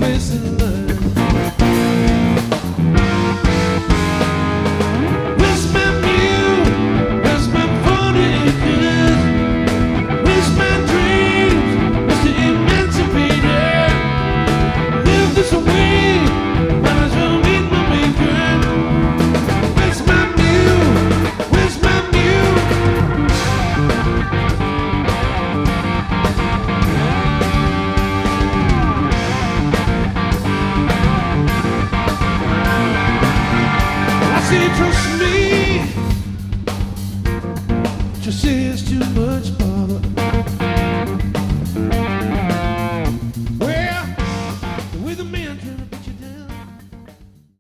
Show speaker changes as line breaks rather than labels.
place in line. Where's my mule? Where's my funny good? Where's my dreams? Where's the emancipated? Live this way, might as well meet my maker. Where's my mule? Where's my mule? I say trust me, just say it's too